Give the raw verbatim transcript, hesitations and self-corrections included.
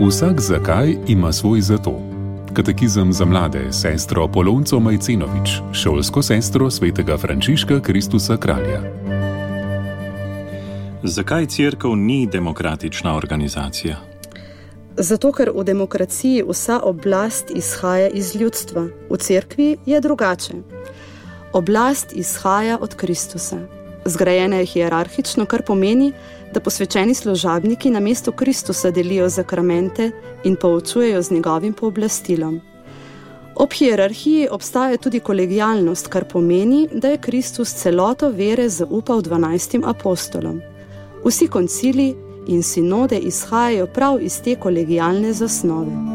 Vsak zakaj ima svoj zato. Katekizem za mlade, sestro Polonco Majcenovič, šolsko sestro svetega Frančiška Kristusa Kralja. Zakaj cerkev ni demokratična organizacija? Zato, ker v demokraciji vsa oblast izhaja iz ljudstva. V cerkvi je drugače. Oblast izhaja od Kristusa. Zgrajena je hierarhično, kar pomeni, da posvečeni služabniki namesto Kristusa delijo zakramente in poučujejo z njegovim pooblastilom. Ob hierarhiji obstaja tudi kolegialnost, kar pomeni, da je Kristus celoto vere zaupal dvanajstim apostolom. Vsi koncili in sinode izhajajo prav iz te kolegialne zasnove.